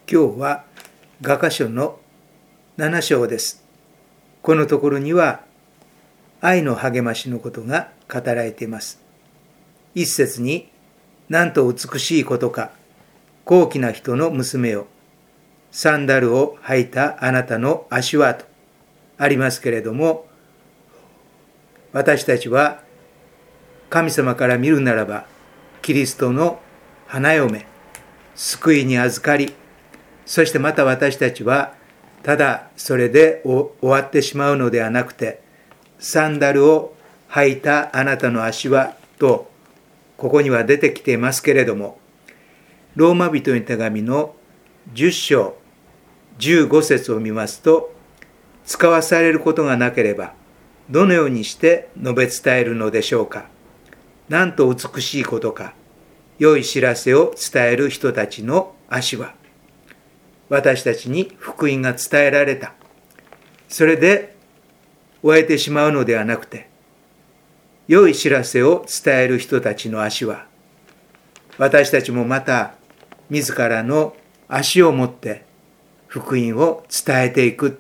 今日は雅歌書の7章です。このところには愛の励ましのことが語られています。一節に、なんと美しいことか、高貴な人の娘よ、サンダルを履いたあなたの足はとありますけれども、私たちは神様から見るならば、キリストの花嫁、救いに預かり、そしてまた私たちはただそれで終わってしまうのではなくて、サンダルを履いたあなたの足はとここには出てきていますけれども、ローマ人の手紙の10章15節を見ますと、使わされることがなければどのようにして述べ伝えるのでしょうか。なんと美しいことか、良い知らせを伝える人たちの足は。私たちに福音が伝えられた。それで終えてしまうのではなくて、良い知らせを伝える人たちの足は、私たちもまた自らの足を持って福音を伝えていく。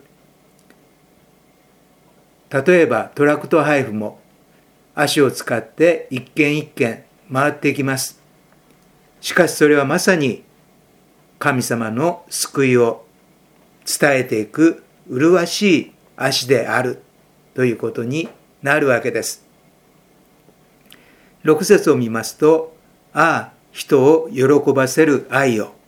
例えばトラクト配布も足を使って一軒一軒回っていきます。しかしそれはまさに神様の救いを伝えていく麗しい足であるということになるわけです。6節を見ますと、ああ、人を喜ばせる愛よ。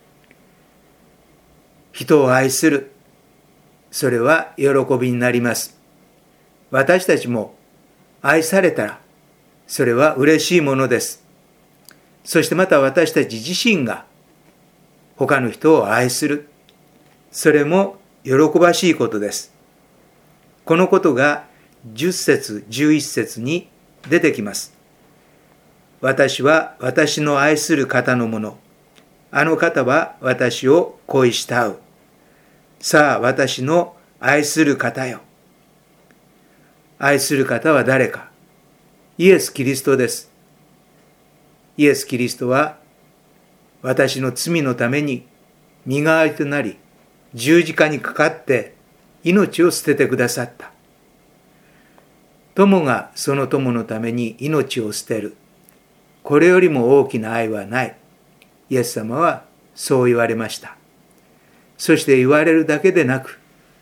人を愛する。それは喜びになります。私たちも愛されたら、それは嬉しいものです。そしてまた私たち自身が他の人を愛する。それも喜ばしいことです。このことが10節11節に出てきます。私は私の愛する方のもの。あの方は私を恋したう。さあ、私の愛する方よ。愛する方は誰か。イエス・キリストです。イエス・キリストは私の罪のために身代わりとなり、十字架にかかって命を捨ててくださった。友がその友のために命を捨てる。これよりも大きな愛はない。イエス様はそう言われました。そして言われるだけでなく、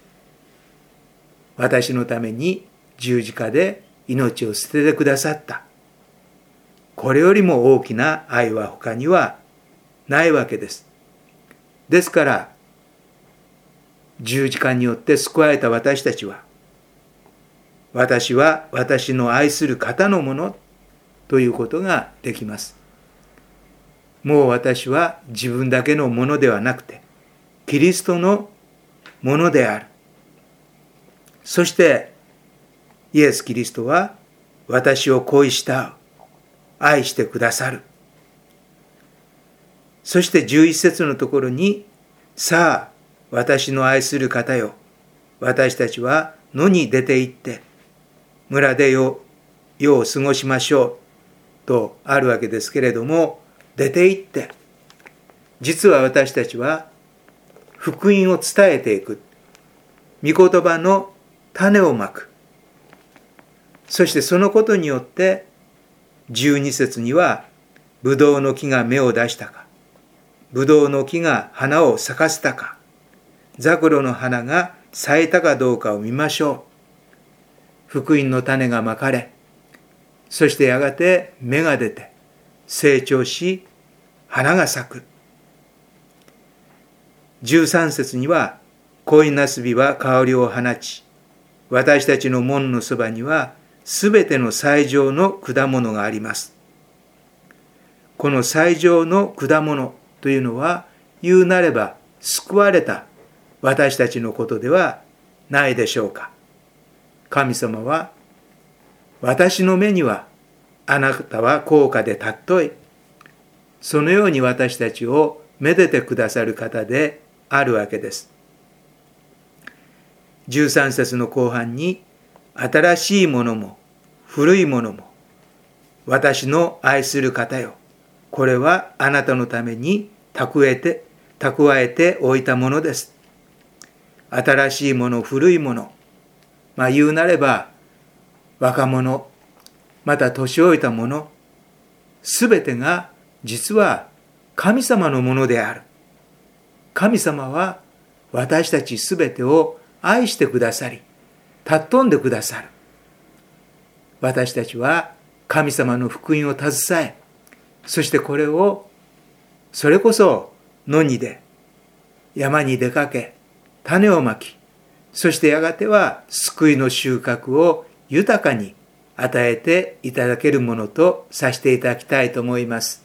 私のために十字架で命を捨ててくださった。これよりも大きな愛は他にはないわけです。ですから、十字架によって救われた私たちは、私は私の愛する方のものということができます。もう私は自分だけのものではなくて、キリストのものである。そして、イエス・キリストは私を恋した愛してくださる。そして11節のところに、さあ、私の愛する方よ。私たちは野に出て行って、村で夜を過ごしましょう。とあるわけですけれども、出て行って、実は私たちは福音を伝えていく。御言葉の種をまく。そしてそのことによって、12節には、ブドウの木が芽を出したか、ブドウの木が花を咲かせたか、ザクロの花が咲いたかどうかを見ましょう。福音の種がまかれ、そしてやがて芽が出て、成長し、花が咲く。13節には、恋なすびは香りを放ち、私たちの門のそばには、すべての最上の果物があります。この最上の果物というのは、言うなれば救われた私たちのことではないでしょうか。神様は、私の目にはあなたは高価で尊い。そのように私たちをめでてくださる方であるわけです。13節の後半に、新しいものも古いものも私の愛する方よ。これはあなたのために蓄蓄えておいたものです。新しいもの、古いもの、言うなれば若者、また年老いたもの、すべてが実は神様のものである。神様は私たちすべてを愛してくださり、尊んでくださる。私たちは神様の福音を携え、そしてこれをそれこそ野にで山に出かけ、種をまき、そしてやがては救いの収穫を豊かに与えていただけるものとさせていただきたいと思います。